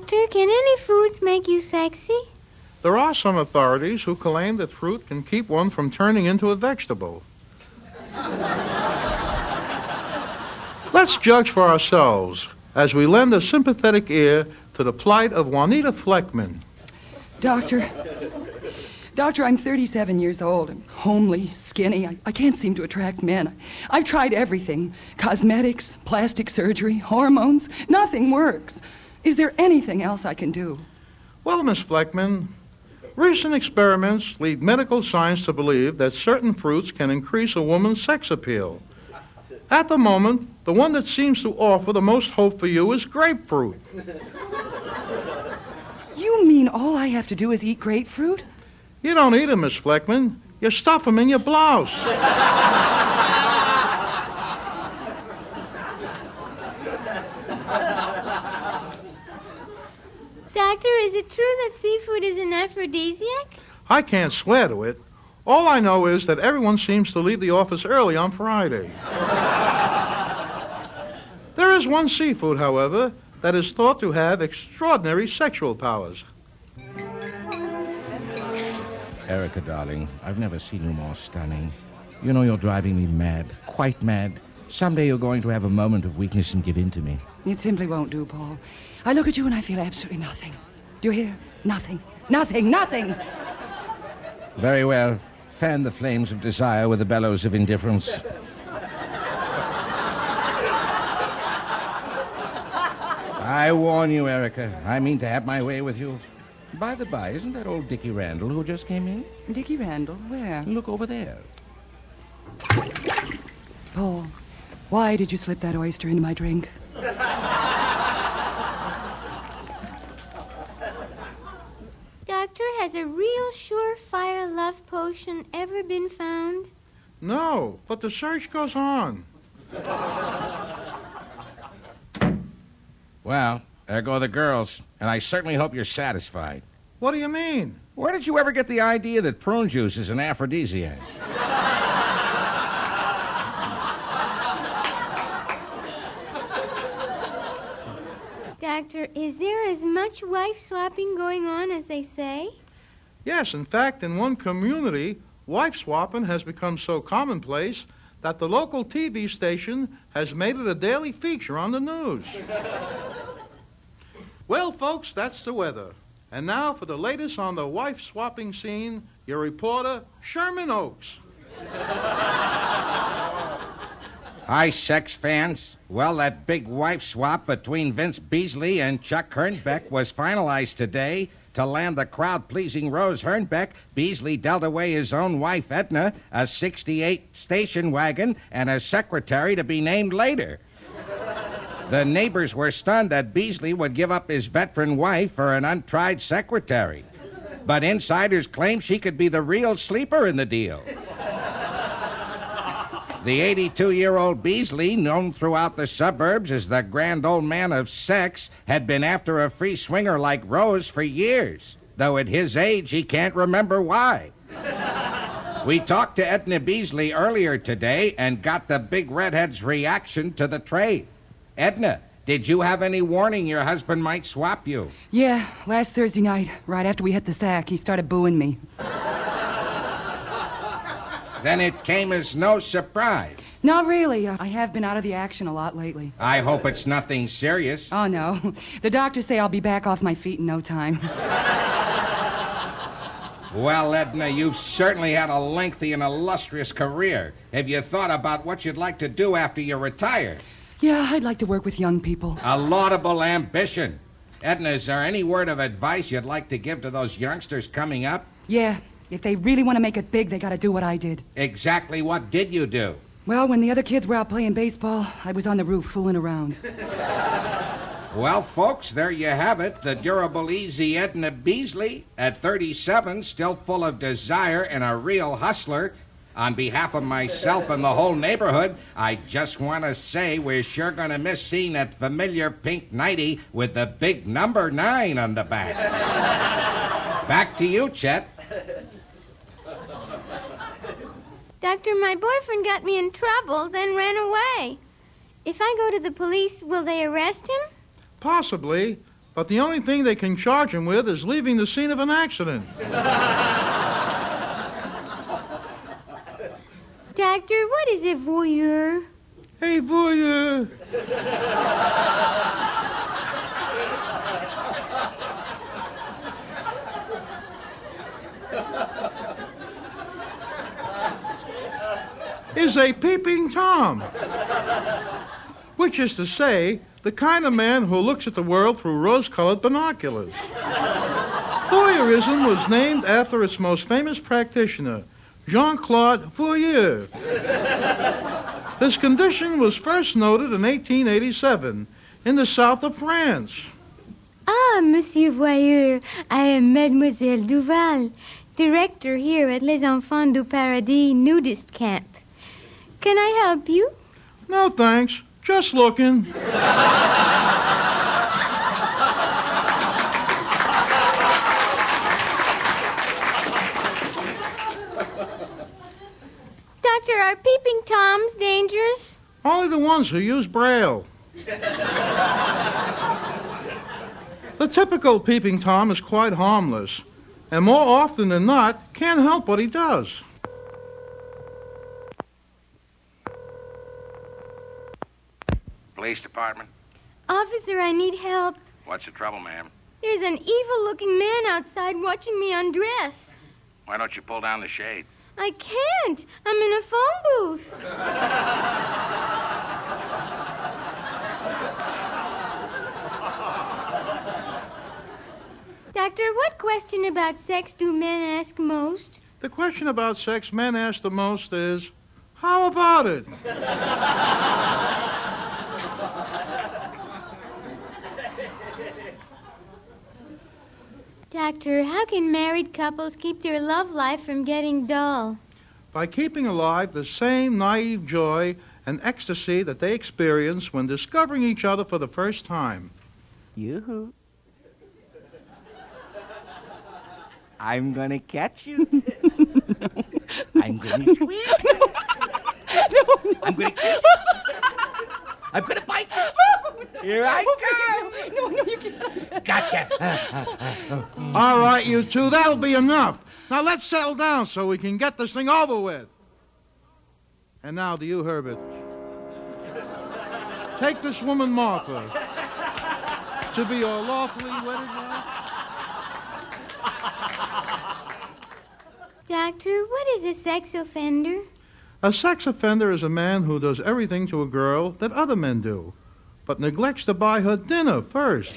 Doctor, can any foods make you sexy? There are some authorities who claim that fruit can keep one from turning into a vegetable. Let's judge for ourselves as we lend a sympathetic ear to the plight of Juanita Fleckman. Doctor, I'm 37 years old. I'm homely, skinny. I can't seem to attract men. I've tried everything. Cosmetics, plastic surgery, hormones. Nothing works. Is there anything else I can do? Well, Miss Fleckman, recent experiments lead medical science to believe that certain fruits can increase a woman's sex appeal. At the moment, the one that seems to offer the most hope for you is grapefruit. You mean all I have to do is eat grapefruit? You don't eat them, Miss Fleckman. You stuff them in your blouse. Doctor, is it true that seafood is an aphrodisiac? I can't swear to it. All I know is that everyone seems to leave the office early on Friday. There is one seafood, however, that is thought to have extraordinary sexual powers. Erica, darling, I've never seen you more stunning. You know you're driving me mad, quite mad. Someday you're going to have a moment of weakness and give in to me. It simply won't do, Paul. I look at you and I feel absolutely nothing. Do you hear? Nothing. Nothing. Nothing. Very well. Fan the flames of desire with the bellows of indifference. I warn you, Erica. I mean to have my way with you. By the by, isn't that old Dickie Randall who just came in? Dickie Randall? Where? Look over there. Paul, why did you slip that oyster into my drink? Doctor, has a real surefire love potion ever been found? No, but the search goes on. Well, there go the girls, and I certainly hope you're satisfied. What do you mean? Where did you ever get the idea that prune juice is an aphrodisiac? Doctor, is there as much wife swapping going on as they say? Yes, in fact, in one community, wife swapping has become so commonplace that the local TV station has made it a daily feature on the news. Well, folks, that's the weather. And now for the latest on the wife-swapping scene, your reporter, Sherman Oaks. Hi, sex fans. Well, that big wife swap between Vince Beasley and Chuck Hernbeck was finalized today. To land the crowd-pleasing Rose Hernbeck, Beasley dealt away his own wife, Edna, a '68 station wagon, and a secretary to be named later. The neighbors were stunned that Beasley would give up his veteran wife for an untried secretary. But insiders claim she could be the real sleeper in the deal. The 82-year-old Beasley, known throughout the suburbs as the grand old man of sex, had been after a free swinger like Rose for years, though at his age he can't remember why. We talked to Edna Beasley earlier today and got the big redhead's reaction to the trade. Edna, did you have any warning your husband might swap you? Yeah, last Thursday night, right after we hit the sack, he started booing me. Then it came as no surprise. Not really. I have been out of the action a lot lately. I hope it's nothing serious. Oh, no. The doctors say I'll be back off my feet in no time. Well, Edna, you've certainly had a lengthy and illustrious career. Have you thought about what you'd like to do after you retire? Yeah, I'd like to work with young people. A laudable ambition. Edna, is there any word of advice you'd like to give to those youngsters coming up? Yeah, if they really want to make it big, they got to do what I did. Exactly what did you do? Well, when the other kids were out playing baseball, I was on the roof fooling around. Well, folks, there you have it. The durable, easy Edna Beasley, at 37, still full of desire and a real hustler. On behalf of myself and the whole neighborhood, I just want to say we're sure going to miss seeing that familiar pink nightie with the big number 9 on the back. Back to you, Chet. Doctor, my boyfriend got me in trouble, then ran away. If I go to the police, will they arrest him? Possibly, but the only thing they can charge him with is leaving the scene of an accident. Doctor, what is a voyeur? Hey, voyeur. Is a peeping Tom, which is to say, the kind of man who looks at the world through rose-colored binoculars. Voyeurism was named after its most famous practitioner, Jean-Claude Voyeur. This condition was first noted in 1887 in the south of France. Ah, Monsieur Voyeur, I am Mademoiselle Duval, director here at Les Enfants du Paradis nudist camp. Can I help you? No, thanks. Just looking. Doctor, are peeping Toms dangerous? Only the ones who use Braille. The typical peeping Tom is quite harmless, and more often than not, can't help what he does. Police department? Officer, I need help. What's the trouble, ma'am? There's an evil-looking man outside watching me undress. Why don't you pull down the shade? I can't. I'm in a phone booth. Doctor, what question about sex do men ask most? The question about sex men ask the most is, how about it? Doctor, how can married couples keep their love life from getting dull? By keeping alive the same naive joy and ecstasy that they experience when discovering each other for the first time. Yoo-hoo. I'm gonna catch you. I'm gonna squeeze you. I'm gonna kiss you. I'm gonna bite you. Here I come. No, you can't. Gotcha. All right, you two, that'll be enough. Now let's settle down so we can get this thing over with. And now to you, Herbert. Take this woman, Martha, to be your lawfully wedded wife. Doctor, what is a sex offender? A sex offender is a man who does everything to a girl that other men do, but neglects to buy her dinner first.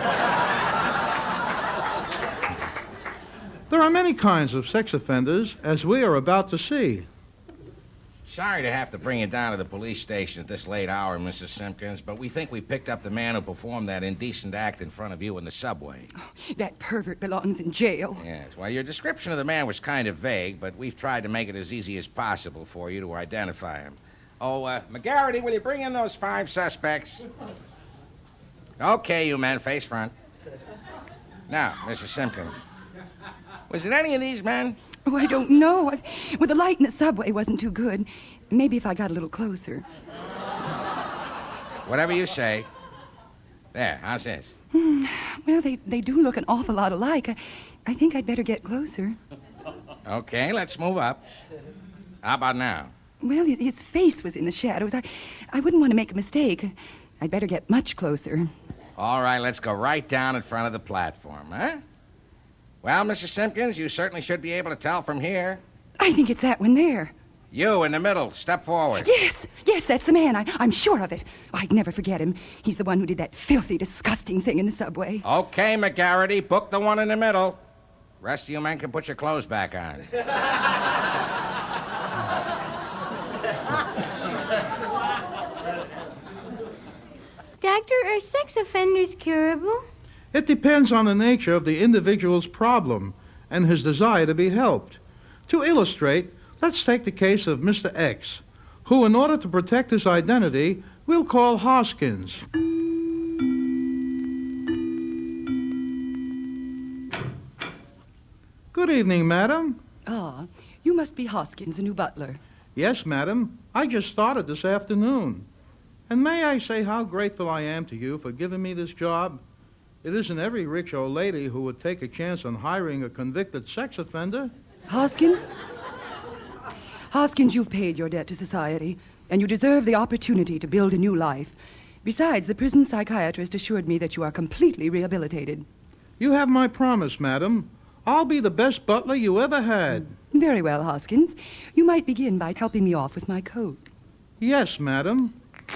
There are many kinds of sex offenders, as we are about to see. Sorry to have to bring you down to the police station at this late hour, Mrs. Simpkins, but we think we picked up the man who performed that indecent act in front of you in the subway. That pervert belongs in jail. Yes, well, your description of the man was kind of vague, but we've tried to make it as easy as possible for you to identify him. Oh, McGarity, will you bring in those 5 suspects? Okay, you men, face front. Now, Mrs. Simpkins, was it any of these men? Oh, I don't know. Well, the light in the subway wasn't too good. Maybe if I got a little closer. Whatever you say. There, how's this? Well, they do look an awful lot alike. I think I'd better get closer. Okay, let's move up. How about now? Well, his face was in the shadows. I wouldn't want to make a mistake. I'd better get much closer. All right, let's go right down in front of the platform, huh? Well, Mrs. Simpkins, you certainly should be able to tell from here. I think it's that one there. You, in the middle, step forward. Yes, that's the man. I'm sure of it. I'd never forget him. He's the one who did that filthy, disgusting thing in the subway. Okay, McGarity, book the one in the middle. Rest of you men can put your clothes back on. Doctor, are sex offenders curable? It depends on the nature of the individual's problem and his desire to be helped. To illustrate, let's take the case of Mr. X, who, in order to protect his identity, we'll call Hoskins. Good evening, madam. Ah, you must be Hoskins, the new butler. Yes, madam. I just started this afternoon. And may I say how grateful I am to you for giving me this job? It isn't every rich old lady who would take a chance on hiring a convicted sex offender. Hoskins? Hoskins, you've paid your debt to society, and you deserve the opportunity to build a new life. Besides, the prison psychiatrist assured me that you are completely rehabilitated. You have my promise, madam. I'll be the best butler you ever had. Very well, Hoskins. You might begin by helping me off with my coat. Yes, madam.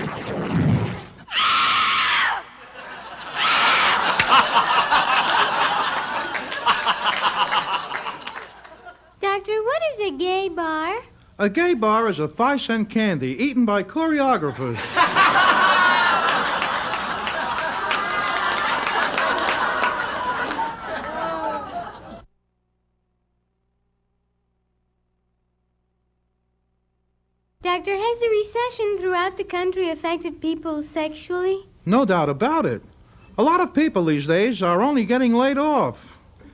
Doctor, what is a gay bar? A gay bar is a 5-cent candy eaten by choreographers. Doctor, has the recession throughout the country affected people sexually? No doubt about it. A lot of people these days are only getting laid off.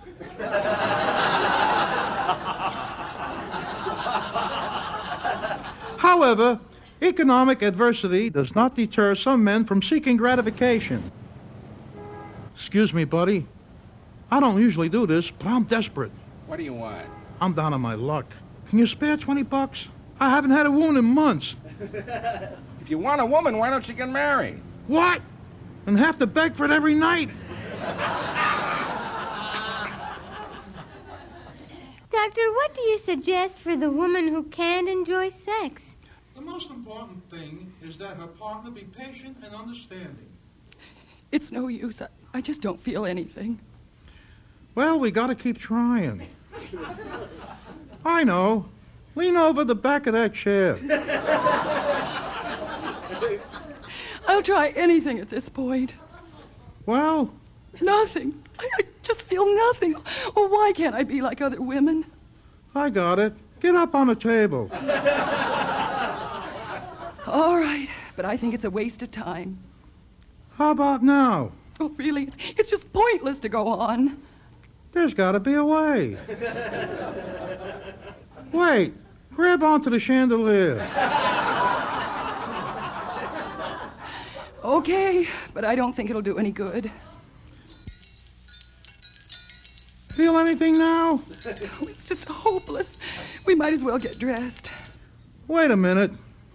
However, economic adversity does not deter some men from seeking gratification. Excuse me, buddy. I don't usually do this, but I'm desperate. What do you want? I'm down on my luck. Can you spare $20? I haven't had a woman in months. If you want a woman, why don't you get married? What? And have to beg for it every night? Doctor, what do you suggest for the woman who can't enjoy sex? The most important thing is that her partner be patient and understanding. It's no use. I just don't feel anything. Well, we gotta keep trying. I know. Lean over the back of that chair. I'll try anything at this point. Well, Nothing. I just feel nothing. Oh, why can't I be like other women? I got it. Get up on the table. All right, but I think it's a waste of time. How about now? Oh, really? It's just pointless to go on. There's gotta be a way. Wait. Grab onto the chandelier. Okay, but I don't think it'll do any good. Feel anything now? Oh, it's just hopeless. We might as well get dressed. Wait a minute.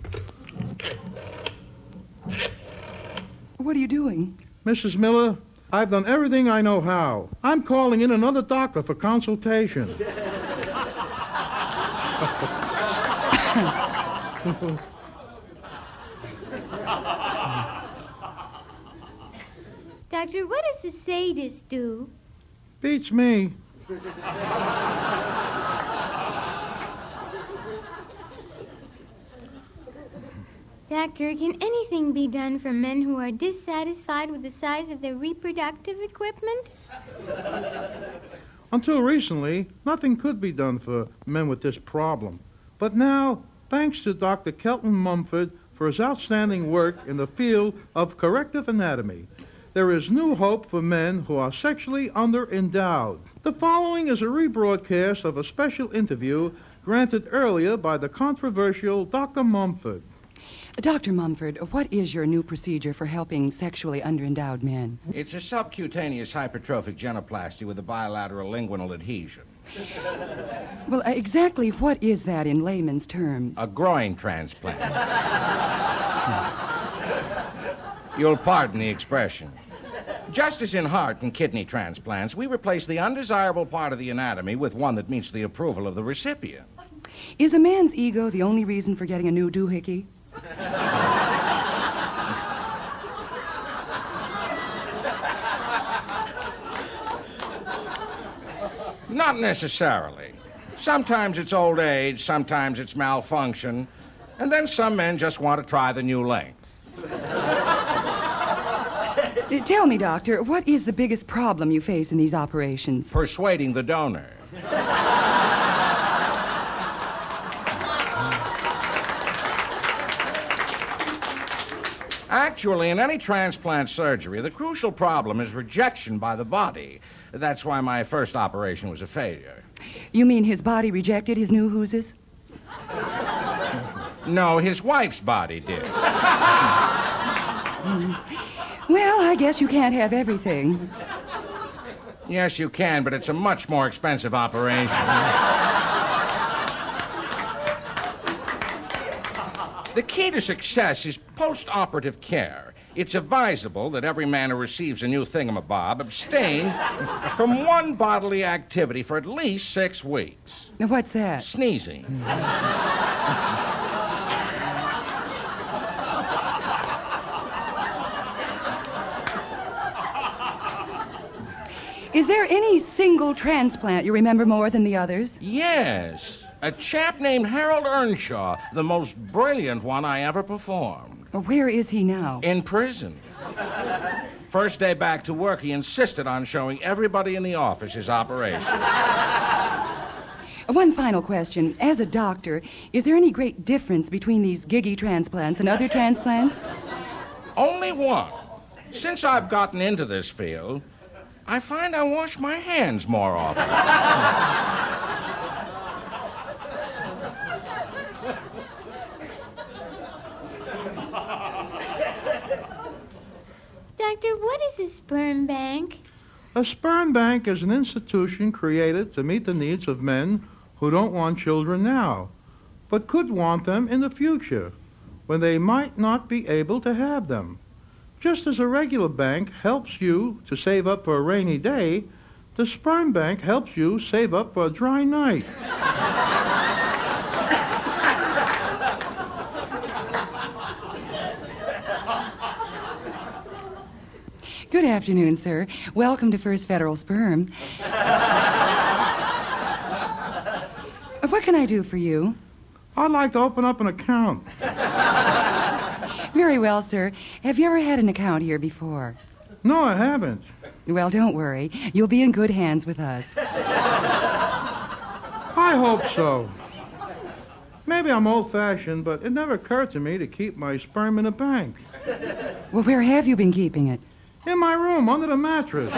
What are you doing? Mrs. Miller, I've done everything I know how. I'm calling in another doctor for consultation. Doctor, what does a sadist do? Beats me. Doctor, can anything be done for men who are dissatisfied with the size of their reproductive equipment? Until recently, nothing could be done for men with this problem. But now, thanks to Dr. Kelton Mumford for his outstanding work in the field of corrective anatomy, there is new hope for men who are sexually underendowed. The following is a rebroadcast of a special interview granted earlier by the controversial Dr. Mumford. Dr. Mumford, what is your new procedure for helping sexually underendowed men? It's a subcutaneous hypertrophic genoplasty with a bilateral linguinal adhesion. Well, exactly what is that in layman's terms? A groin transplant. You'll pardon the expression. Just as in heart and kidney transplants, we replace the undesirable part of the anatomy with one that meets the approval of the recipient. Is a man's ego the only reason for getting a new doohickey? Not necessarily. Sometimes it's old age, sometimes it's malfunction, and then some men just want to try the new length. Tell me, Doctor, what is the biggest problem you face in these operations? Persuading the donor. Actually, in any transplant surgery, the crucial problem is rejection by the body. That's why my first operation was a failure. You mean his body rejected his new hooses? No, his wife's body did. Well, I guess you can't have everything. Yes, you can, but it's a much more expensive operation. The key to success is post-operative care. It's advisable that every man who receives a new thingamabob abstain from one bodily activity for at least 6 weeks. Now, what's that? Sneezing. Is there any single transplant you remember more than the others? Yes. A chap named Harold Earnshaw, the most brilliant one I ever performed. Well, where is he now? In prison. First day back to work, he insisted on showing everybody in the office his operation. One final question. As a doctor, is there any great difference between these giggy transplants and other transplants? Only one. Since I've gotten into this field, I find I wash my hands more often. Doctor, what is a sperm bank? A sperm bank is an institution created to meet the needs of men who don't want children now, but could want them in the future, when they might not be able to have them. Just as a regular bank helps you to save up for a rainy day, the sperm bank helps you save up for a dry night. Good afternoon, sir. Welcome to First Federal Sperm. What can I do for you? I'd like to open up an account. Very well, sir. Have you ever had an account here before? No, I haven't. Well, don't worry. You'll be in good hands with us. I hope so. Maybe I'm old-fashioned, but it never occurred to me to keep my sperm in a bank. Well, where have you been keeping it? In my room, under the mattress.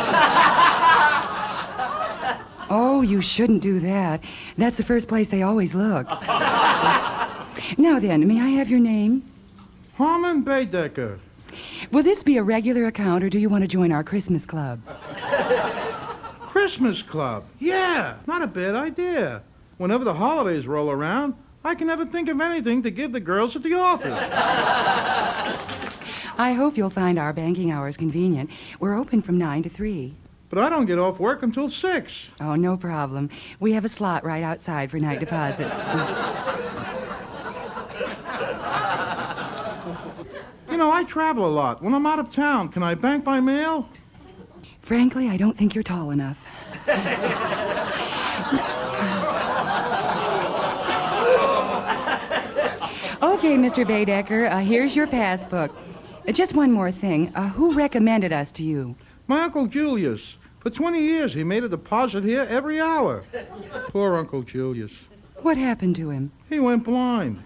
Oh, you shouldn't do that. That's the first place they always look. Now then, may I have your name? Harmon Baedecker. Will this be a regular account, or do you want to join our Christmas club? Christmas club. Yeah, not a bad idea. Whenever the holidays roll around, I can never think of anything to give the girls at the office. I hope you'll find our banking hours convenient. We're open from 9 to 3. But I don't get off work until 6. Oh, no problem. We have a slot right outside for night deposits. You know, I travel a lot. When I'm out of town, can I bank by mail? Frankly, I don't think you're tall enough. Okay, Mr. Baedecker, here's your passbook. Just one more thing. Who recommended us to you? My Uncle Julius. For 20 years, he made a deposit here every hour. Poor Uncle Julius. What happened to him? He went blind.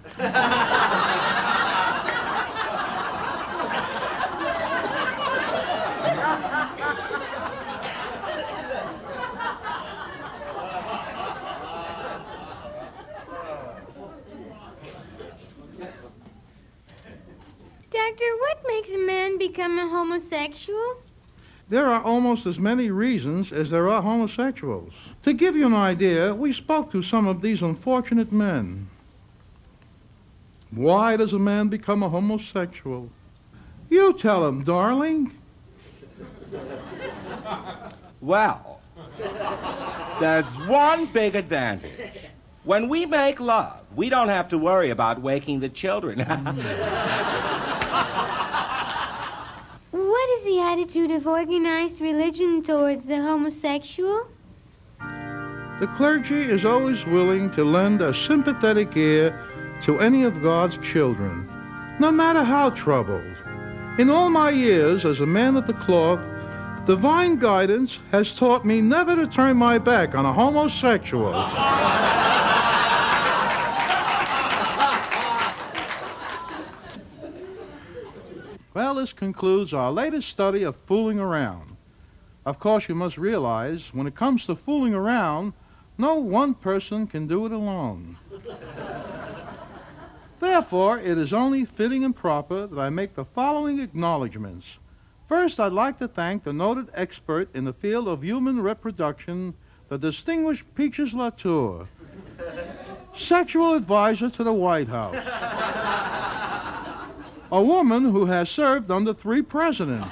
Doctor, what makes a man become a homosexual? There are almost as many reasons as there are homosexuals. To give you an idea, we spoke to some of these unfortunate men. Why does a man become a homosexual? You tell him, darling. Well, there's one big advantage. When we make love, we don't have to worry about waking the children. What is the attitude of organized religion towards the homosexual? The clergy is always willing to lend a sympathetic ear to any of God's children, no matter how troubled. In all my years as a man of the cloth, divine guidance has taught me never to turn my back on a homosexual. Well, this concludes our latest study of fooling around. Of course, you must realize, when it comes to fooling around, no one person can do it alone. Therefore, it is only fitting and proper that I make the following acknowledgments. First, I'd like to thank the noted expert in the field of human reproduction, the distinguished Peaches Latour, sexual advisor to the White House, a woman who has served under 3 presidents.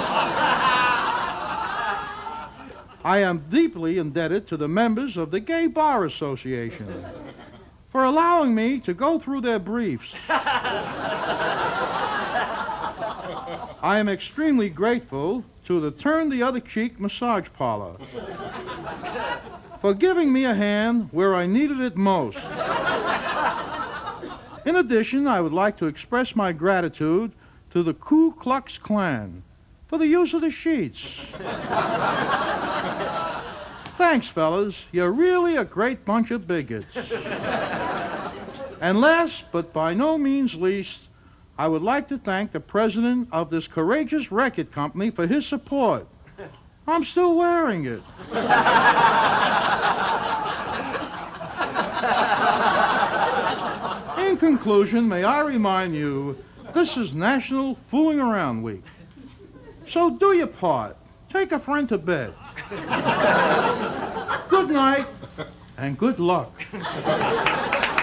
I am deeply indebted to the members of the Gay Bar Association for allowing me to go through their briefs. I am extremely grateful to the Turn the Other Cheek massage parlor for giving me a hand where I needed it most. In addition, I would like to express my gratitude to the Ku Klux Klan for the use of the sheets. Thanks, fellas. You're really a great bunch of bigots. And last, but by no means least, I would like to thank the president of this courageous record company for his support. I'm still wearing it. In conclusion, may I remind you, this is National Fooling Around Week. So do your part. Take a friend to bed. Good night and good luck.